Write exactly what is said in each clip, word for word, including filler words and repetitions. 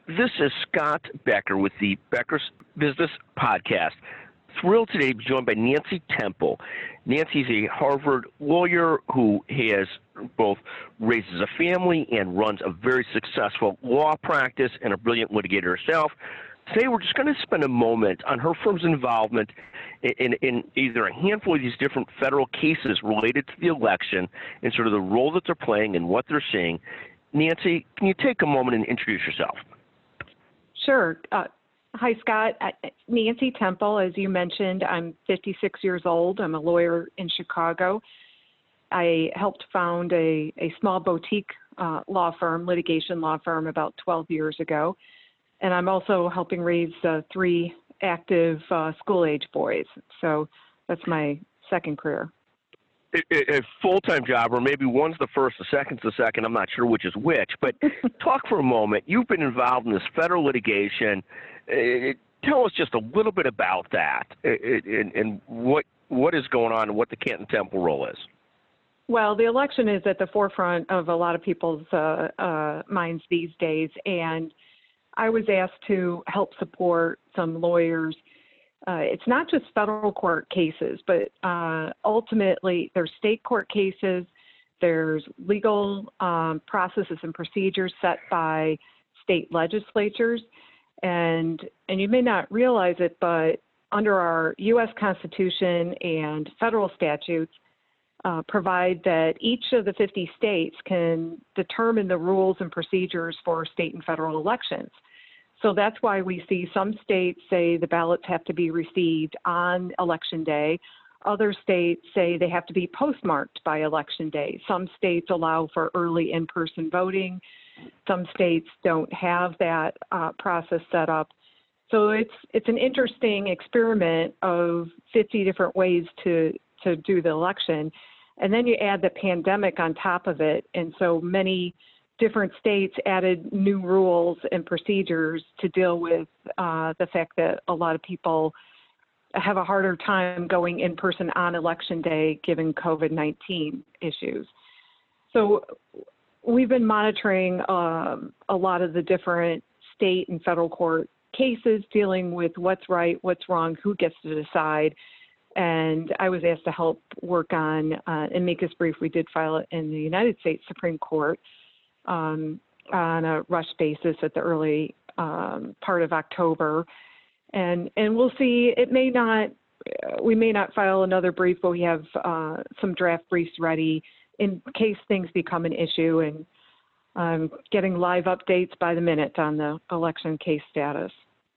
This is Scott Becker with the Becker's Business Podcast. Thrilled today to be joined by Nancy Temple. Nancy's a Harvard lawyer who has both raises a family and runs a very successful law practice and a brilliant litigator herself. Today we're just going to spend a moment on her firm's involvement in, in, in either a handful of these different federal cases related to the election and sort of the role that they're playing and what they're seeing. Nancy, can you take a moment and introduce yourself? Sure. Uh, hi, Scott. Uh, Nancy Temple, as you mentioned, I'm fifty-six years old. I'm a lawyer in Chicago. I helped found a, a small boutique uh, law firm, litigation law firm, about twelve years ago. And I'm also helping raise uh, three active uh, school-age boys. So that's my second career. A, a full-time job, or maybe one's the first, the second's the second. I'm not sure which is which. But talk for a moment. You've been involved in this federal litigation. Uh, tell us just a little bit about that uh, and, and what what is going on and what the Canton Temple role is. Well, the election is at the forefront of a lot of people's uh, uh, minds these days, and I was asked to help support some lawyers. Uh, it's not just federal court cases, but uh, ultimately there's state court cases, there's legal um, processes and procedures set by state legislatures, and and you may not realize it, but under our U S Constitution and federal statutes uh, provide that each of the fifty states can determine the rules and procedures for state and federal elections. So that's why we see some states say the ballots have to be received on election day. Other states say they have to be postmarked by election day. Some states allow for early in-person voting. Some states don't have that uh, process set up. So it's it's an interesting experiment of fifty different ways to, to do the election. And then you add the pandemic on top of it. And so many different states added new rules and procedures to deal with uh, the fact that a lot of people have a harder time going in person on election day given COVID nineteen issues. So we've been monitoring um, a lot of the different state and federal court cases dealing with what's right, what's wrong, who gets to decide. And I was asked to help work on, uh, amicus brief. We did file it in the United States Supreme Court Um, on a rush basis at the early um, part of October. And and we'll see, it may not, we may not file another brief, but we have uh, some draft briefs ready in case things become an issue, and um, getting live updates by the minute on the election case status.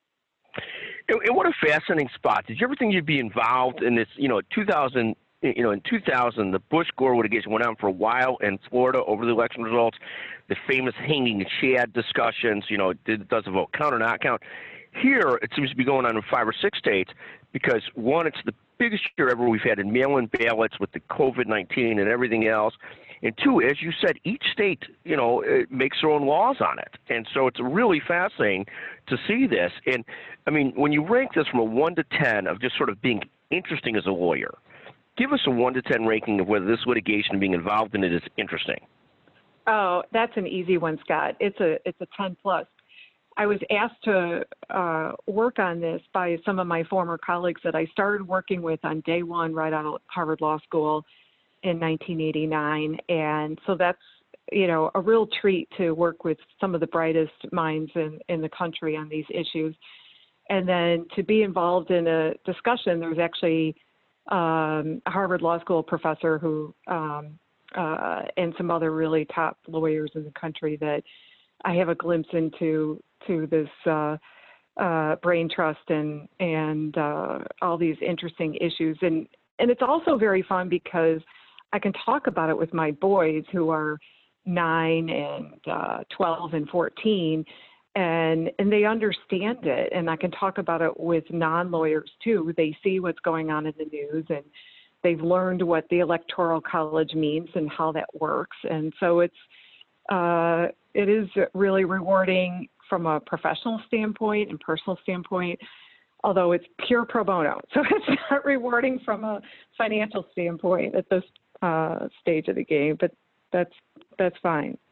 And, and what a fascinating spot. Did you ever think you'd be involved in this, you know, two thousand You know, in two thousand, the Bush-Gore litigation went on for a while in Florida over the election results. The famous hanging Chad discussions, you know, did, does the vote count or not count? Here, it seems to be going on in five or six states because, one, it's the biggest year ever we've had in mail-in ballots with the COVID nineteen and everything else. And two, as you said, each state, you know, it makes their own laws on it. And so it's really fascinating to see this. And, I mean, when you rank this from a one to ten of just sort of being interesting as a lawyer, give us a one to ten ranking of whether this litigation and being involved in it is interesting. Oh, that's an easy one, Scott. It's a it's a ten plus. I was asked to uh, work on this by some of my former colleagues that I started working with on day one right out of Harvard Law School in nineteen eighty-nine. And so that's, you know, a real treat to work with some of the brightest minds in, in the country on these issues. And then to be involved in a discussion, there was actually Um, a Harvard Law School professor who, um, uh, and some other really top lawyers in the country that I have a glimpse into to this uh, uh, brain trust and and uh, all these interesting issues. And and it's also very fun because I can talk about it with my boys who are nine and uh, twelve and fourteen. And and they understand it, and I can talk about it with non-lawyers too. They see what's going on in the news, and they've learned what the Electoral College means and how that works. And so it's uh, it is really rewarding from a professional standpoint and personal standpoint, although it's pure pro bono. So it's not rewarding from a financial standpoint at this uh, stage of the game, but that's that's fine.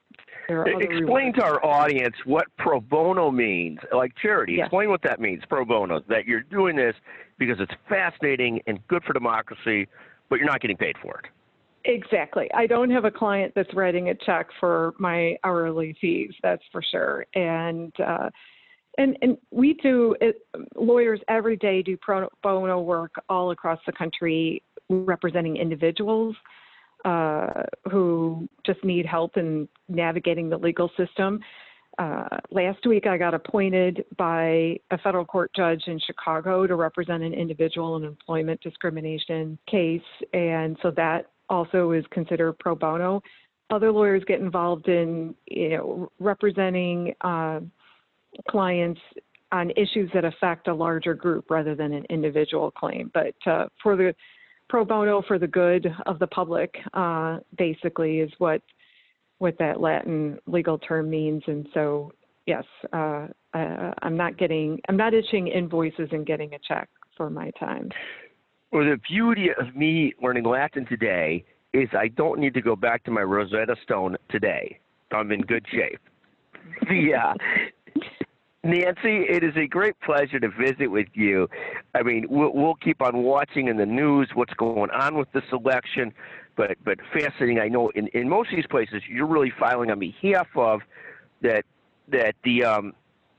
there are other Explain rewards. to our audience what pro bono means, like charity. Yes. Explain what that means, pro bono, that you're doing this because it's fascinating and good for democracy, but you're not getting paid for it. Exactly. I don't have a client that's writing a check for my hourly fees, that's for sure. And uh, and and we do, it, lawyers every day do pro bono work all across the country representing individuals uh, who just need help in navigating the legal system. Uh, last week, I got appointed by a federal court judge in Chicago to represent an individual in an employment discrimination case, and so that also is considered pro bono. Other lawyers get involved in, you know, representing uh, clients on issues that affect a larger group rather than an individual claim. But uh, for the pro bono, for the good of the public, uh, basically is what what that Latin legal term means. And so, yes, uh, uh, I'm not getting, I'm not issuing invoices and getting a check for my time. Well, the beauty of me learning Latin today is I don't need to go back to my Rosetta Stone today. I'm in good shape. The, uh, Nancy, it is a great pleasure to visit with you. I mean, we'll, we'll keep on watching in the news what's going on with this election, but but fascinating. I know in, in most of these places you're really filing on behalf of that that the um,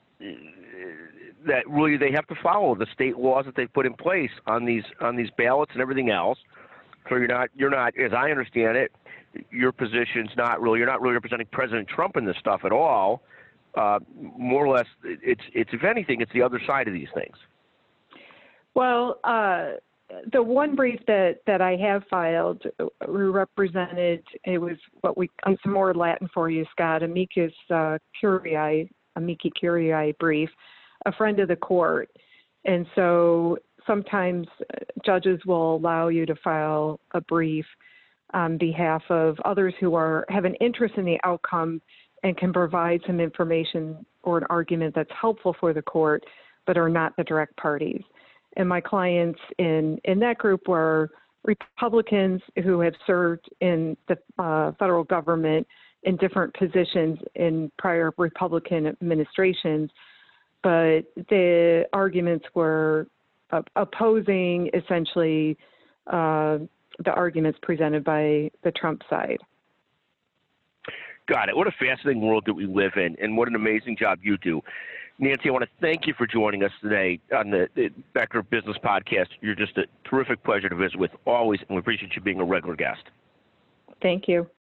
that really they have to follow the state laws that they've put in place on these on these ballots and everything else. So you're not you're not, as I understand it, your position's not really you're not really representing President Trump in this stuff at all. Uh, more or less, it's it's if anything, it's the other side of these things. Well, uh, the one brief that, that I have filed we represented, it was what we, some more Latin for you, Scott, amicus uh, curiae, amici curiae brief, a friend of the court. And so sometimes judges will allow you to file a brief on behalf of others who are have an interest in the outcome and can provide some information or an argument that's helpful for the court, but are not the direct parties. And my clients in, in that group were Republicans who have served in the uh, federal government in different positions in prior Republican administrations, but the arguments were uh, opposing essentially uh, the arguments presented by the Trump side. Got it. What a fascinating world that we live in, and what an amazing job you do. Nancy, I want to thank you for joining us today on the, the Becker Business Podcast. You're just a terrific pleasure to visit with always, and we appreciate you being a regular guest. Thank you.